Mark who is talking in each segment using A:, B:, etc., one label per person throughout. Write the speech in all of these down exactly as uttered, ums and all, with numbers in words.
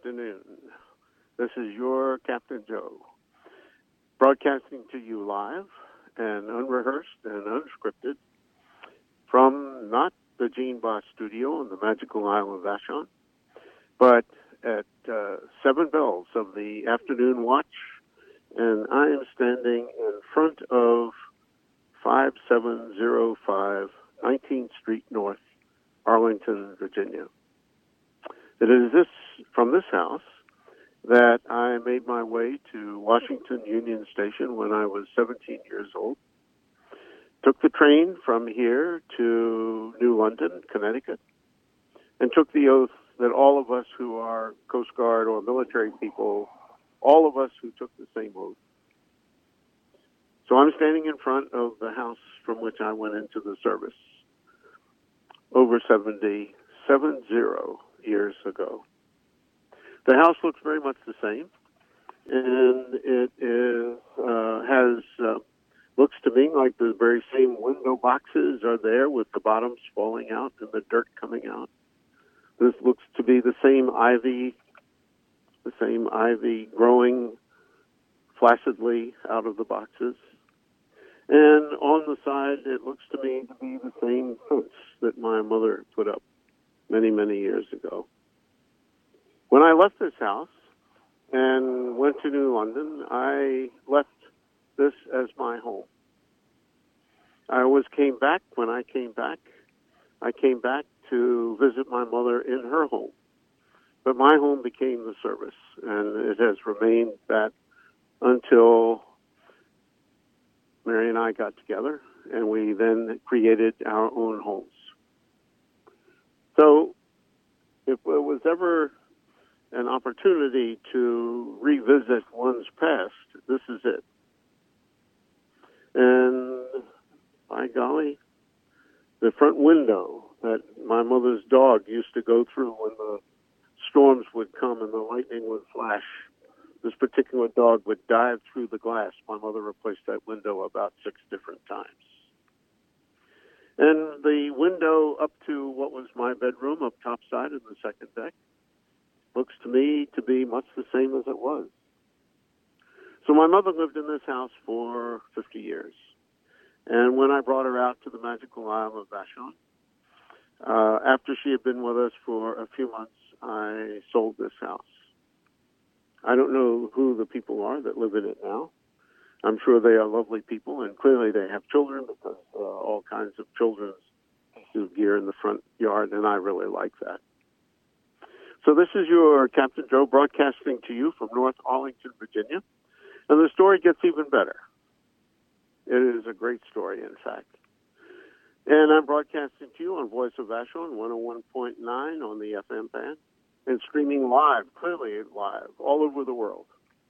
A: afternoon. This is your Captain Joe, broadcasting to you live and unrehearsed and unscripted from not the Gene Boss studio on the magical Isle of Vashon, but at uh, seven bells of the afternoon watch, and I am standing in front of five seven zero five nineteenth Street North, Arlington, Virginia. It is this from this house that I made my way to Washington Union Station when I was seventeen years old. Took the train from here to New London, Connecticut, and took the oath that all of us who are Coast Guard or military people, all of us who took the same oath. So I'm standing in front of the house from which I went into the service over seventy, seven zero years ago. The house looks very much the same, and it is uh, has uh, looks to me like the very same window boxes are there with the bottoms falling out and the dirt coming out. This looks to be the same ivy, the same ivy growing flaccidly out of the boxes. And on the side, it looks to me to be the same fence that my mother put up many, many years ago. When I left this house and went to New London, I left this as my home. I always came back. When I came back, I came back to visit my mother in her home. But my home became the service, and it has remained that until Mary and I got together, and we then created our own homes. So if there was ever an opportunity to revisit one's past, this is it. And by golly, the front window that my mother's dog used to go through when the storms would come and the lightning would flash, this particular dog would dive through the glass. My mother replaced that window about six different times. And the window up to what was my bedroom up topside in the second deck looks to me to be much the same as it was. So my mother lived in this house for fifty years. And when I brought her out to the magical Isle of Vashon, uh, after she had been with us for a few months, I sold this house. I don't know who the people are that live in it now. I'm sure they are lovely people, and clearly they have children because uh, all kinds of children's pieces of gear in the front yard, and I really like that. So this is your Captain Joe broadcasting to you from North Arlington, Virginia, and the story gets even better. It is a great story, in fact. And I'm broadcasting to you on Voice of Vashon, one oh one point nine on the F M band, and streaming live, clearly live, all over the world.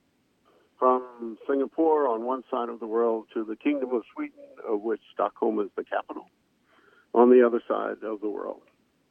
A: From Singapore on one side of the world to the Kingdom of Sweden, of which Stockholm is the capital, on the other side of the world.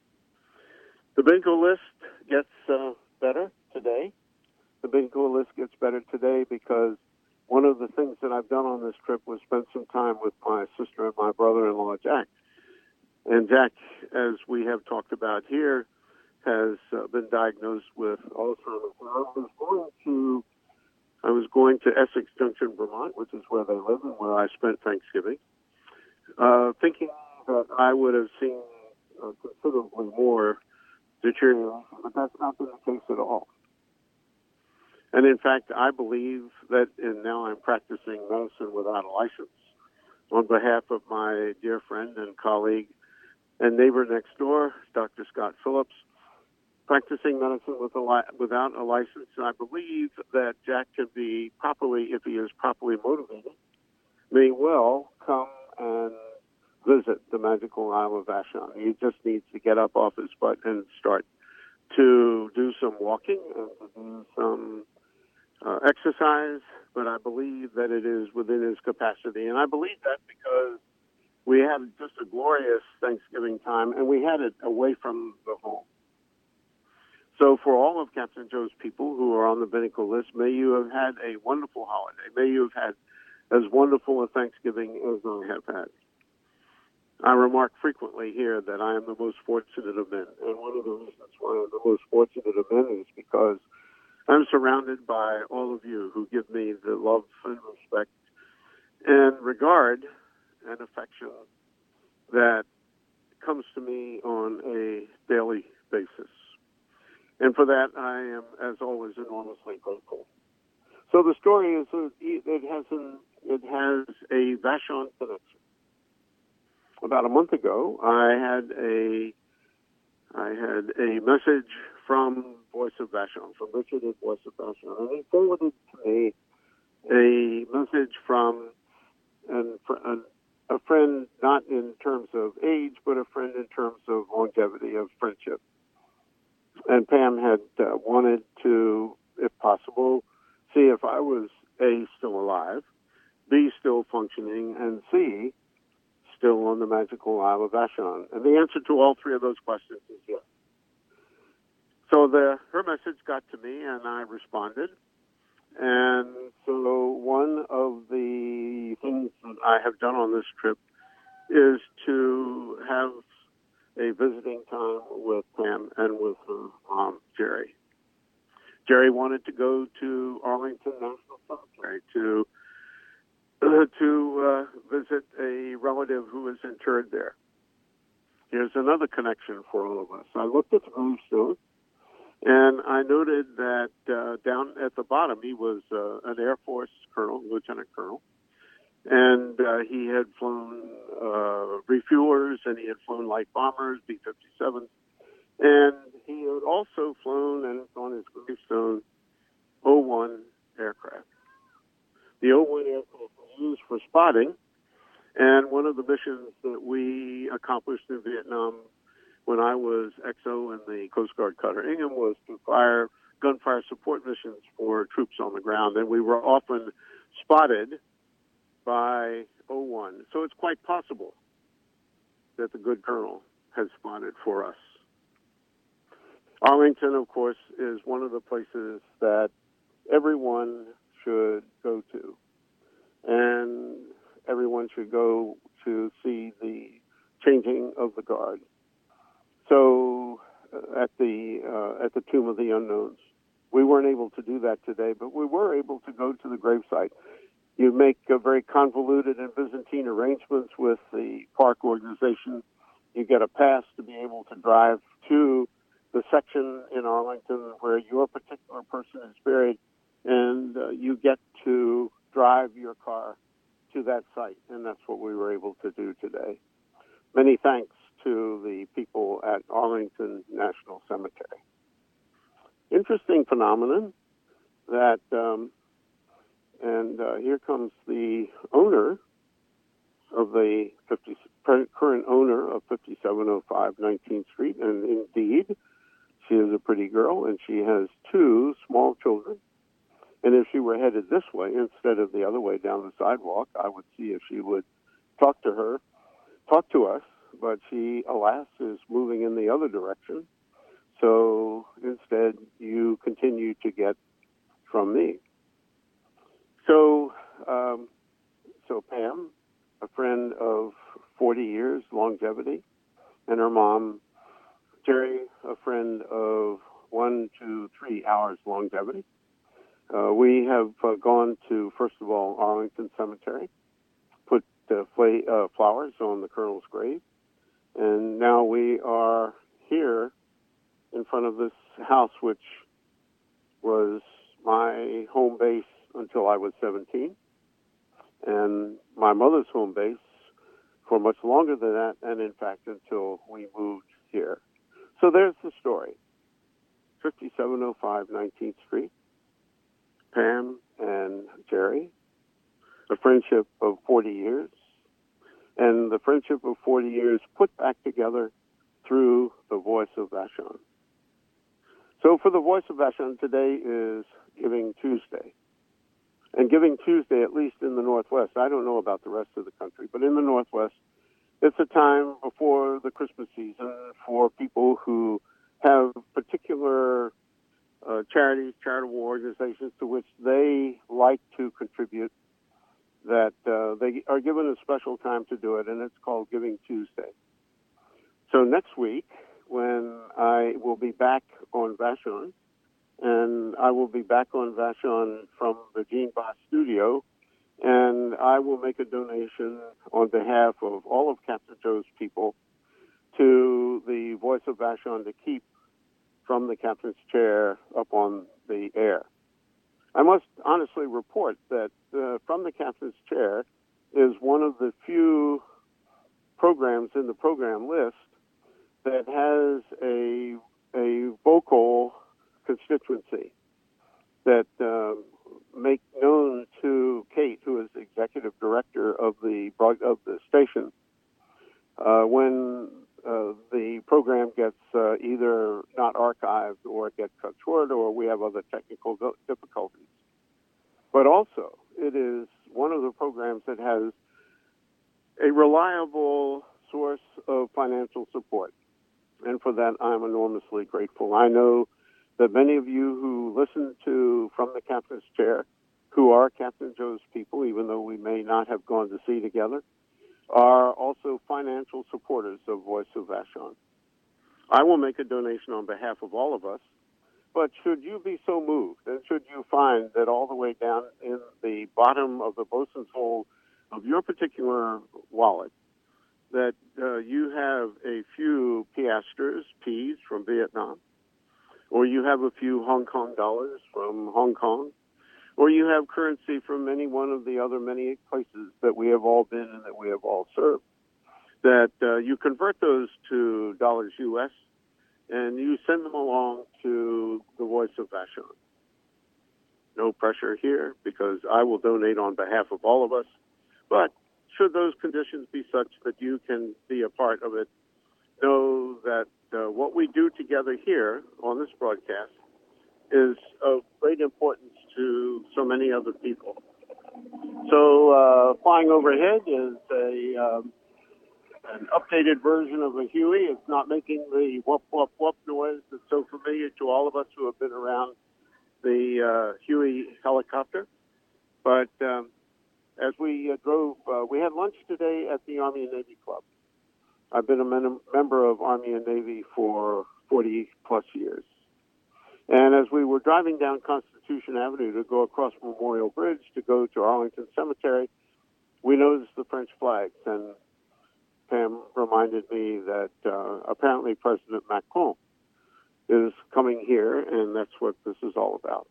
A: The bingo list gets uh, better today. The bingo list gets better today because one of the things that I've done on this trip was spend some time with my sister and my brother-in-law, Jack. And Jack, as we have talked about here, has uh, been diagnosed with Alzheimer's. And I was going to, I was going to Essex Junction, Vermont, which is where they live and where I spent Thanksgiving, uh, thinking that I would have seen uh, considerably more deterioration, but that's not been the case at all. And in fact, I believe that, and now I'm practicing medicine without a license, on behalf of my dear friend and colleague and neighbor next door, Doctor Scott Phillips, practicing medicine with a li- without a license. And I believe that Jack can be properly, if he is properly motivated, may well come and visit the magical Isle of Vashon. He just needs to get up off his butt and start to do some walking and to do some uh, exercise, but I believe that it is within his capacity. And I believe that because we had just a glorious Thanksgiving time, and we had it away from the home. So for all of Captain Joe's people who are on the Binnacle list, may you have had a wonderful holiday. May you have had as wonderful a Thanksgiving as I have had. I remark frequently here that I am the most fortunate of men, and one of the reasons why I'm the most fortunate of men is because I'm surrounded by all of you who give me the love and respect and regard and affection that comes to me on a daily basis. And for that, I am, as always, enormously grateful. So the story is, it has, an, it has a Vashon connection. About a month ago, I had a, I had a message from Voice of Vashon, from Richard at Voice of Vashon, and he forwarded to me a message from an, an, a friend, not in terms of age, but a friend in terms of longevity of friendship. And Pam had uh, wanted to, if possible, see if I was A, still alive, B, still functioning, and C, still on the magical Isle of Vashon. And the answer to all three of those questions is yes. So the, her message got to me, and I responded. And so one of the things that I have done on this trip is to have a visiting time with Pam and with her mom, Jerry. Jerry wanted to go to Arlington National Cemetery to uh, to uh, visit a relative who is interred there. Here's another connection for all of us. I looked at the gravestone, and I noted that uh, down at the bottom, he was uh, an Air Force colonel, lieutenant colonel, and uh, he had flown uh, refuelers, and he had flown light bombers, B fifty-sevens, and he had also flown, and on his gravestone, O one aircraft. The O one aircraft was used for spotting, and one of the missions that we accomplished in Vietnam when I was X O in the Coast Guard Cutter Ingham was to fire gunfire support missions for troops on the ground, and we were often spotted by O one. So it's quite possible that the good colonel has spotted for us. Arlington, of course, is one of the places that everyone should go to, and everyone should go to see the changing of the guard. So uh, at the uh, at the Tomb of the Unknowns, we weren't able to do that today, but we were able to go to the gravesite. You make a very convoluted and Byzantine arrangements with the park organization. You get a pass to be able to drive to the section in Arlington where your particular person is buried, and uh, you get to drive your car to that site, and that's what we were able to do today. Many thanks to the people at Arlington National Cemetery. Interesting phenomenon that, um, and uh, here comes the owner of the fifty, current owner of fifty-seven oh five nineteenth Street, and indeed, she is a pretty girl, and she has two small children. And if she were headed this way instead of the other way down the sidewalk, I would see if she would talk to her, talk to us, but she, alas, is moving in the other direction. So instead, you continue to get from me. So, um, so Pam, a friend of forty years longevity, and her mom, Jerry, a friend of one to three hours longevity. Uh, we have uh, gone to, first of all, Arlington Cemetery, put uh, fl- uh, flowers on the colonel's grave, and now we are here in front of this house, which was my home base until I was seventeen, and my mother's home base for much longer than that, and in fact until we moved here. So there's the story. fifty-seven oh five nineteenth Street, Pam and Jerry, a friendship of forty years, and the friendship of forty years put back together through the Voice of Vashon. So for the Voice of Vashon, today is Giving Tuesday. And Giving Tuesday, at least in the Northwest, I don't know about the rest of the country, but in the Northwest, it's a time before the Christmas season for people who have particular uh, charities, charitable organizations to which they like to contribute, that uh, they are given a special time to do it, and it's called Giving Tuesday. So next week, when I will be back on Vashon, and I will be back on Vashon from the Gene Boss studio, and I will make a donation on behalf of all of Captain Joe's people to the Voice of Vashon to keep from the captain's chair up on the air. I must honestly report that uh, From the Captain's Chair is one of the few programs in the program list that has a a vocal constituency that uh, make known to Kate, who is the executive director of the of the station, uh, when uh, the program gets uh, either not archived or it gets cut short or we have other technical difficulties. But also, it is one of the programs that has a reliable source of financial support. And for that, I'm enormously grateful. I know that many of you who listen to From the Captain's Chair, who are Captain Joe's people, even though we may not have gone to sea together, are also financial supporters of Voice of Vashon. I will make a donation on behalf of all of us, but should you be so moved, and should you find that all the way down in the bottom of the bosun's hole of your particular wallet, that uh, you have a few piastres, P's from Vietnam, or you have a few Hong Kong dollars from Hong Kong, or you have currency from any one of the other many places that we have all been and that we have all served, that uh, you convert those to dollars U S and you send them along to the Voice of Vashon. No pressure here, because I will donate on behalf of all of us, but should those conditions be such that you can be a part of it, know that uh, what we do together here on this broadcast is of great importance to so many other people. So uh, flying overhead is a um, an updated version of a Huey. It's not making the whoop, whoop, whoop noise that's so familiar to all of us who have been around the uh, Huey helicopter. But um, as we uh, drove, uh, we had lunch today at the Army and Navy Club. I've been a men- member of Army and Navy for forty plus years. And as we were driving down Constitution Avenue to go across Memorial Bridge to go to Arlington Cemetery, we noticed the French flags. And Pam reminded me that uh, apparently President Macron is coming here, and that's what this is all about.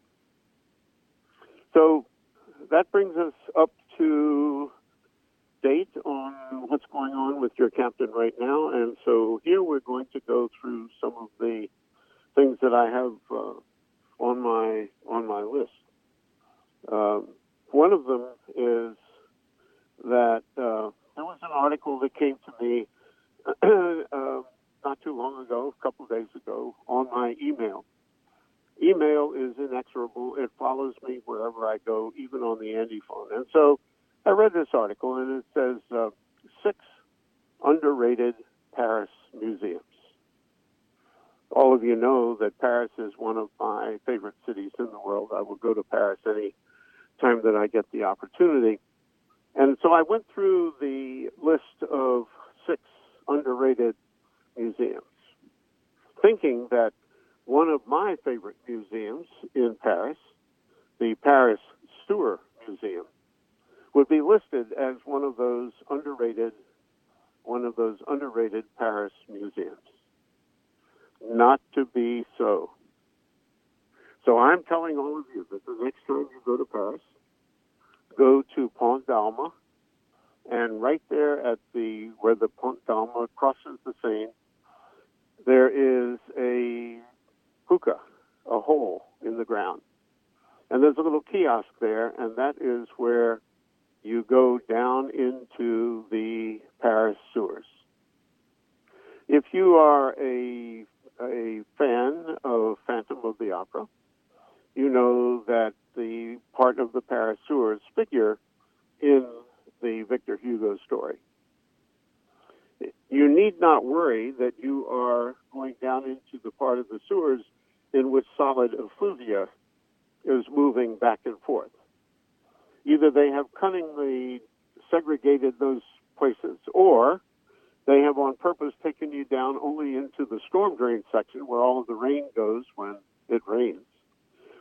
A: So that brings us up to date on what's going on with your captain right now. And so here we're going to go through some of the things that I have uh, on my on my list. Um, one of them is that uh, there was an article that came to me uh, not too long ago, a couple of days ago, on my email. Email is inexorable. It follows me wherever I go, even on the Andy phone. And so I read this article, and it says uh, six underrated Paris museums. All of you know that Paris is one of my favorite cities in the world. I will go to Paris any time that I get the opportunity. And so I went through the list of six underrated museums, thinking that one of my favorite museums in Paris, the Paris Stewart Museum, would be listed as one of those underrated, one of those underrated Paris museums. Not to be so. So I'm telling all of you that the next time you go to Paris, go to Pont d'Alma, and right there at the where the Pont d'Alma crosses the Seine, there is a hookah, a hole in the ground. And there's a little kiosk there, and that is where you go down into the Paris sewers. If you are a a fan of Phantom of the Opera, you know that the part of the Paris sewers figure in the Victor Hugo story. You need not worry that you are going down into the part of the sewers in which solid effluvia is moving back and forth. Either they have cunningly segregated those places, or they have on purpose taken you down only into the storm drain section where all of the rain goes when it rains.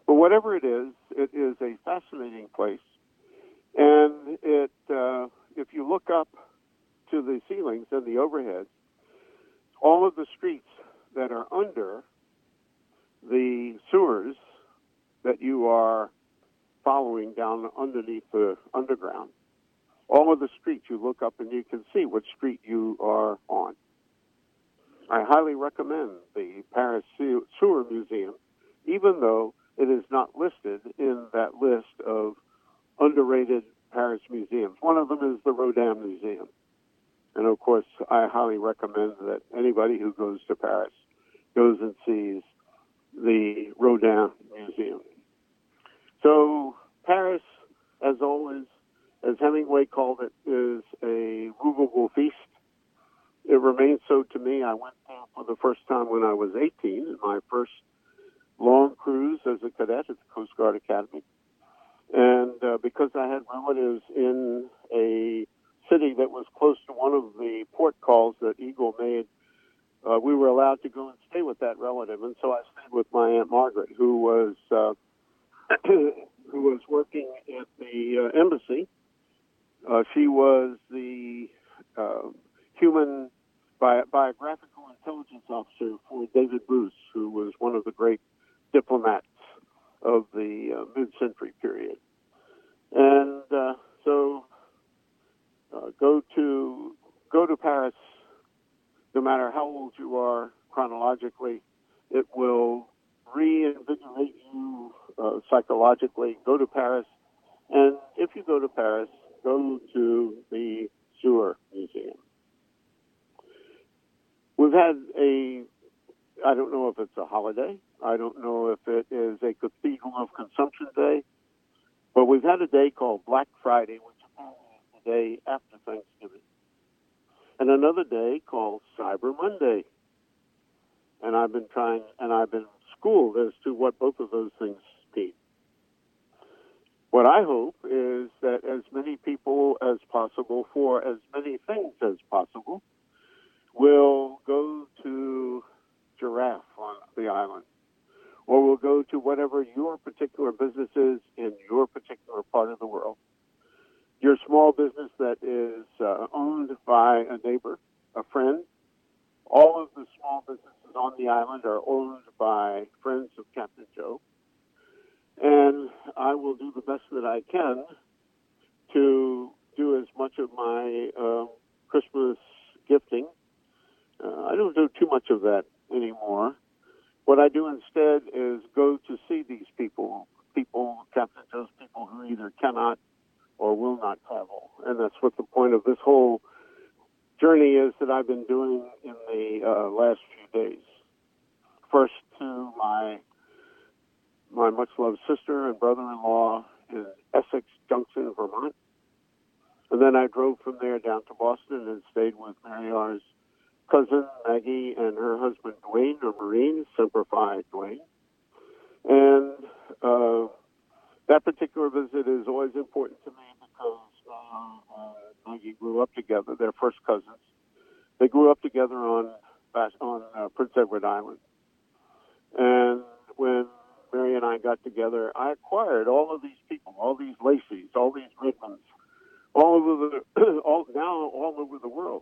A: But whatever it is, it is a fascinating place. And it, uh, if you look up to the ceilings and the overheads, all of the streets that are under the sewers that you are following down underneath the underground, all of the streets you look up and you can see what street you are on. I highly recommend the Paris Sewer Museum, even though it is not listed in that list of underrated Paris museums. One of them is the Rodin Museum. And of course, I highly recommend that anybody who goes to Paris goes and sees the Rodin Museum. So Paris, as always, as Hemingway called it, is a movable feast. It remains so to me. I went there for the first time when I was eighteen, in my first long cruise as a cadet at the Coast Guard Academy. And uh, because I had relatives in a city that was close to one of the port calls that Eagle made, uh, we were allowed to go and stay with that relative. And so I stayed with my Aunt Margaret, who was uh, who was working at the uh, embassy. Uh, she was the uh, human bi- biographical intelligence officer for David Bruce, who was one of the great diplomats of the uh, mid-century period. And uh, so uh, go to go to Paris, no matter how old you are chronologically, it will reinvigorate you uh, psychologically. Go to Paris, and if you go to Paris, go to the Sewer Museum. We've had a, I don't know if it's a holiday, I don't know if it is a Cathedral of Consumption Day, but we've had a day called Black Friday, which is the day after Thanksgiving, and another day called Cyber Monday. And I've been trying, and I've been schooled as to what both of those things mean. What I hope is that as many people as possible, for as many things as possible, will go to Giraffe on the island, or will go to whatever your particular business is in your particular part of the world. Your small business that is uh, owned by a neighbor, a friend. All of the small businesses on the island are owned by friends of Captain Joe. And I will do the best that I can to do as much of my uh, Christmas gifting. Uh, I don't do too much of that anymore. What I do instead is go to see these people, people, Captain Joe's people who either cannot or will not travel. And that's what the point of this whole journey is that I've been doing in the uh, last few days. First to my my much-loved sister and brother-in-law in Essex Junction, Vermont. And then I drove from there down to Boston and stayed with Mary R's cousin, Maggie, and her husband, Dwayne, or Marine, Semper Fi, Dwayne. And uh, that particular visit is always important to me because uh, uh, Maggie grew up together. They're first cousins. They grew up together on on uh, Prince Edward Island. And when Mary and I got together, I acquired all of these people, all these Lacey's, all these Redmonds, all over the, all now all over the world.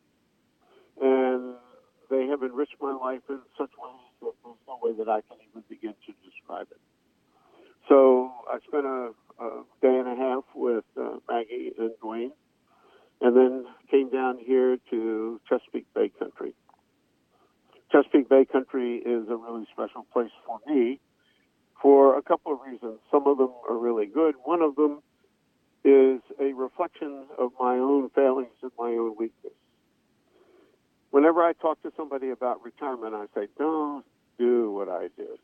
A: And they have enriched my life in such ways that there's no way that I can even begin to describe it. So I spent a, a day and a half with uh, Maggie and Dwayne, and then came down here to Chesapeake Bay Country. Chesapeake Bay Country is a really special place for me for a couple of reasons. Some of them are really good. One of them is a reflection of my own failings and my own weakness. Whenever I talk to somebody about retirement, I say, don't do what I did.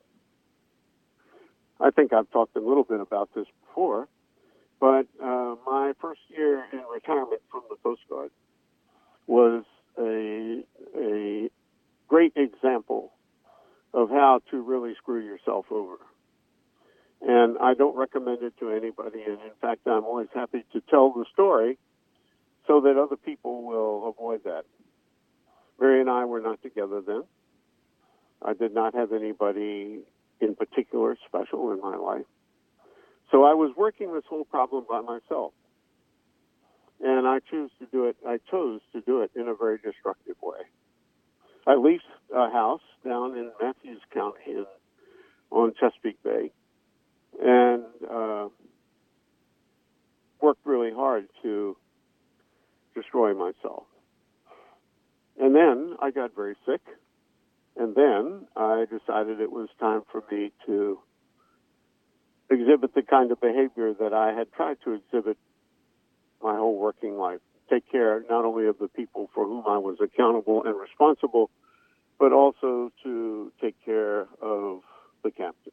A: I think I've talked a little bit about this before, but uh, my first year in retirement from the Coast Guard was a, a great example of how to really screw yourself over. And I don't recommend it to anybody. And in fact, I'm always happy to tell the story so that other people will avoid that. Mary and I were not together then. I did not have anybody in particular special in my life. So I was working this whole problem by myself. And I choose to do it, I chose to do it in a very destructive way. I leased a house down in Matthews County in, on Chesapeake Bay and uh, worked really hard to destroy myself. And then I got very sick. And then I decided it was time for me to exhibit the kind of behavior that I had tried to exhibit my whole working life. Take care not only of the people for whom I was accountable and responsible, but also to take care of the captain.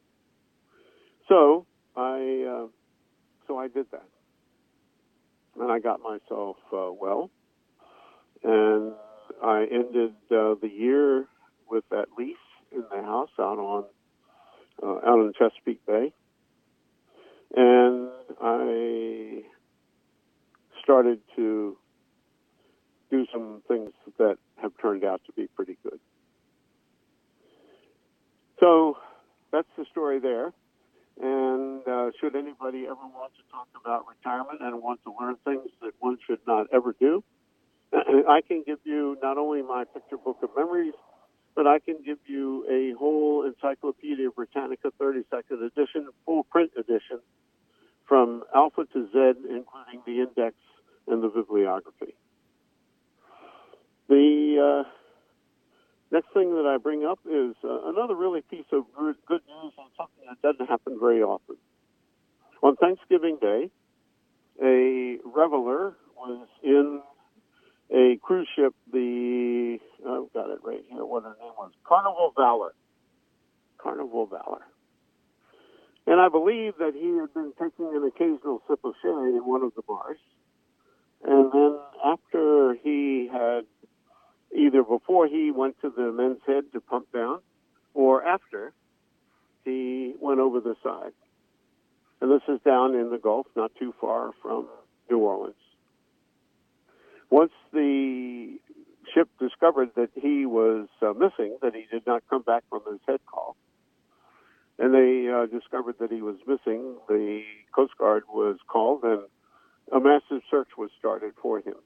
A: So I, uh, so I did that, and I got myself uh, well, and I ended uh, the year with that lease in the house out on uh, out in Chesapeake Bay, and I started to do some things that have turned out to be pretty good. So that's the story there. And uh, should anybody ever want to talk about retirement and want to learn things that one should not ever do, I can give you not only my picture book of memories, but I can give you a whole Encyclopedia Britannica thirty-second edition, full print edition, from alpha to Z, including the index and the bibliography. The uh, next thing that I bring up is uh, another really piece of good, good news and something that doesn't happen very often. On Thanksgiving Day, a reveler was in a cruise ship, the, I've got it right here, what her name was, Carnival Valor. Carnival Valor. And I believe that he had been taking an occasional sip of sherry in one of the bars. And then after he had, either before he went to the men's head to pump down, or after, he went over the side. And this is down in the Gulf, not too far from New Orleans. Once the ship discovered that he was uh, missing, that he did not come back from his head call, and they uh, discovered that he was missing, the Coast Guard was called and a massive search was started for him.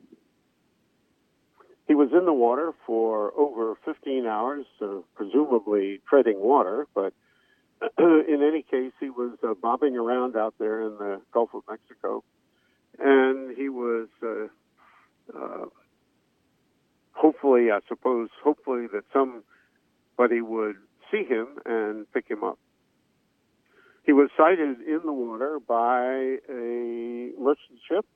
A: He was in the water for over fifteen hours, uh, presumably treading water, but in any case, he was uh, bobbing around out there in the Gulf of Mexico, and he was uh, uh, hopefully, I suppose, hopefully that somebody would see him and pick him up. He was sighted in the water by a merchant ship,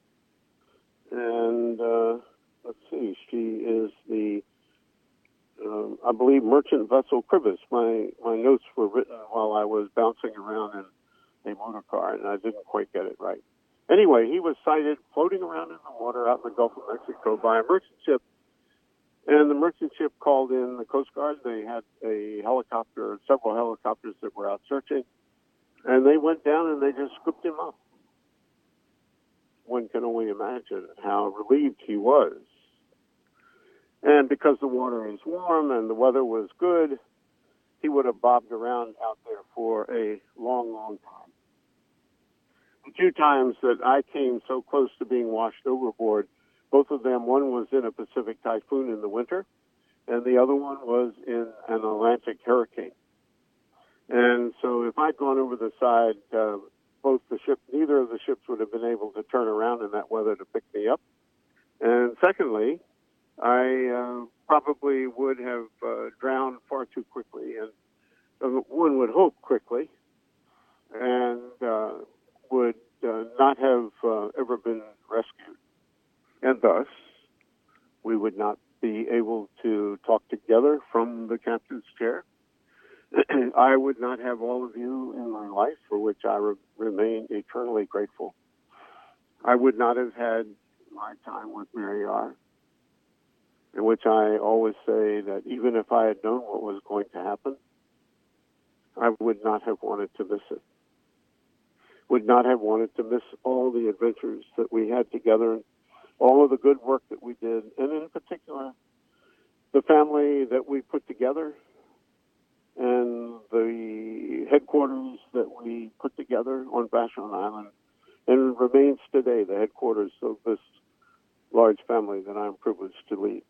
A: and uh, let's see, she is the, um, I believe, merchant vessel Cribus. My my notes were written while I was bouncing around in a motor car, and I didn't quite get it right. Anyway, he was sighted floating around in the water out in the Gulf of Mexico by a merchant ship, and the merchant ship called in the Coast Guard. They had a helicopter, several helicopters that were out searching, and they went down and they just scooped him up. One can only imagine how relieved he was. And because the water is warm and the weather was good, he would have bobbed around out there for a long, long time. The two times that I came so close to being washed overboard, both of them, one was in a Pacific typhoon in the winter, and the other one was in an Atlantic hurricane. And so if I'd gone over the side, uh, both the ship, neither of the ships would have been able to turn around in that weather to pick me up. And secondly, I uh, probably would have uh, drowned far too quickly, and uh, one would hope quickly, and uh, would uh, not have uh, ever been rescued. And thus, we would not be able to talk together from the captain's chair. I would not have all of you in my life, for which I re- remain eternally grateful. I would not have had my time with Mary R., in which I always say that even if I had known what was going to happen, I would not have wanted to miss it. Would not have wanted to miss all the adventures that we had together, all of the good work that we did, and in particular, the family that we put together and the headquarters that we put together on Vashon Island, and it remains today the headquarters of this large family that I'm privileged to lead.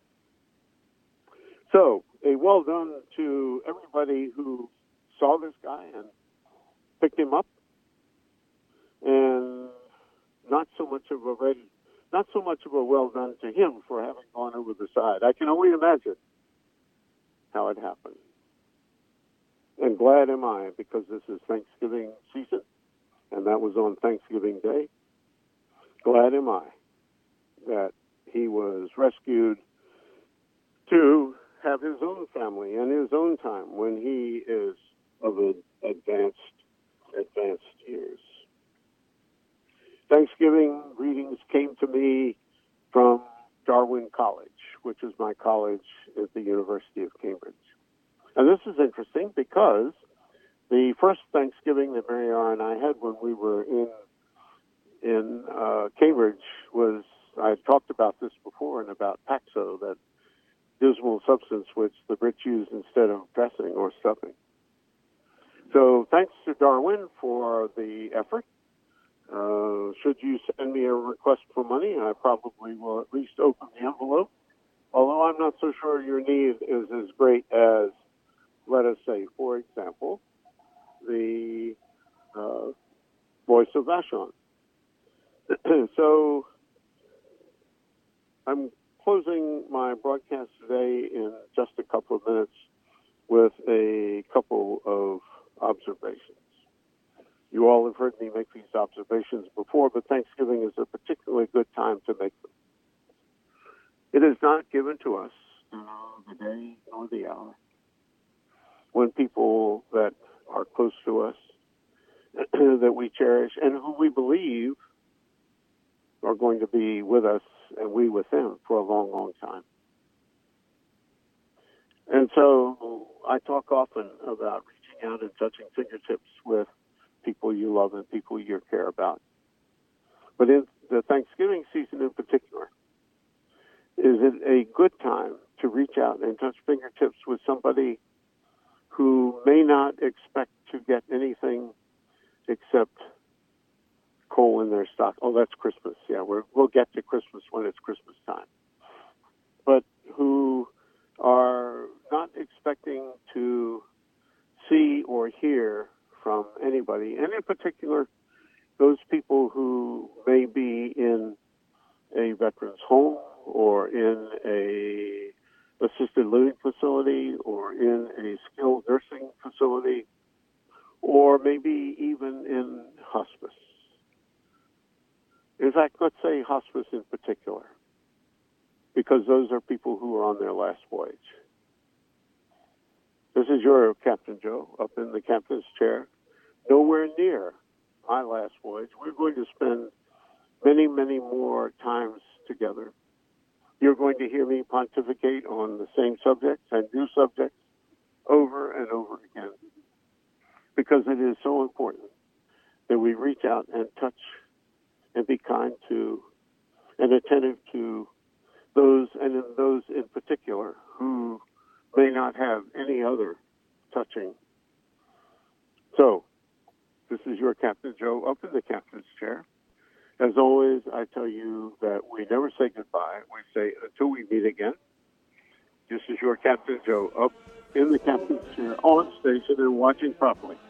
A: So, a well done to everybody who saw this guy and picked him up, and not so much of a ready, not so much of a well done to him for having gone over the side. I can only imagine how it happened. And glad am I, because this is Thanksgiving season, and that was on Thanksgiving Day. Glad am I that he was rescued to have his own family and his own time when he is of advanced, advanced years. Thanksgiving greetings came to me from Darwin College, which is my college at the University of Cambridge. And this is interesting because the first Thanksgiving that Mary R. and I had when we were in in uh, Cambridge was, I had talked about this before, and about Paxo, that dismal substance which the Brits use instead of dressing or stuffing. So thanks to Darwin for the effort. Uh, should you send me a request for money, I probably will at least open the envelope, although I'm not so sure your need is as great as, let us say, for example, the uh, Voice of Vashon. So I'm closing my broadcast today in just a couple of minutes with a couple of observations. You all have heard me make these observations before, but Thanksgiving is a particularly good time to make them. It is not given to us to know the day nor the hour when people that are close to us, that we cherish, and who we believe are going to be with us and we with them for a long, long time. And so I talk often about reaching out and touching fingertips with people you love and people you care about. But in the Thanksgiving season in particular, is it a good time to reach out and touch fingertips with somebody who may not expect to get anything except coal in their stock? Oh, that's Christmas. Yeah, we're, we'll get to Christmas when it's Christmas time. But who are not expecting to see or hear from anybody, and in particular, those people who may be in a veteran's home or in a assisted living facility or in a skilled nursing facility or maybe even in hospice. In fact, let's say hospice in particular, because those are people who are on their last voyage. This is your Captain Joe up in the captain's chair, nowhere near my last voyage. We're going to spend many, many more times together. You're going to hear me pontificate on the same subjects and new subjects over and over again, because it is so important that we reach out and touch and be kind to and attentive to those, and in those in particular, who may not have any other touching. So, this is your Captain Joe up in the captain's chair. As always, I tell you that we never say goodbye. We say until we meet again. This is your Captain Joe up in the captain's chair on station and watching properly.